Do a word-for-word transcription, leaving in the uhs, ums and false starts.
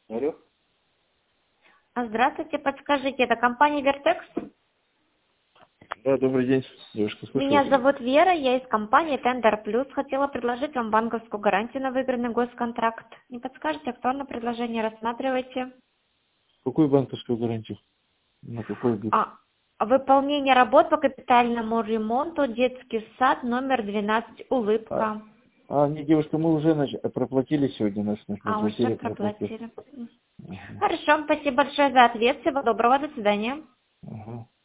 Алло. А, Здравствуйте, подскажите, это компания Вертекс? Да, добрый день, девушка, слушаю Меня вас. зовут Вера, я из компании Tender Plus. Хотела предложить вам банковскую гарантию на выигранный госконтракт. Не подскажете, акtuальное предложение рассматривайте. Какую банковскую гарантию? На какой год? А, выполнение работ по капитальному ремонту, детский сад, номер двенадцать, А, улыбка. а, не, девушка, мы уже нач- проплатили сегодня, наш, наш А, уже квартире проплатил. проплатили. Ага, Хорошо, спасибо большое за ответ. Всего доброго, до свидания. ага.